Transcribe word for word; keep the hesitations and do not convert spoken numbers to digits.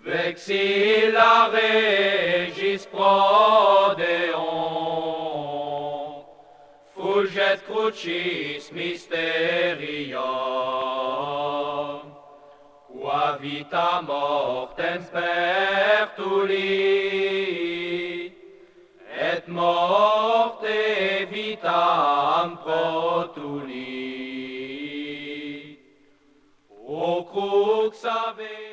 Vexilla regis prodeon, fulget crucis mysteria, qua vita mortem spertuli, et morte vitam protuli. O crux ave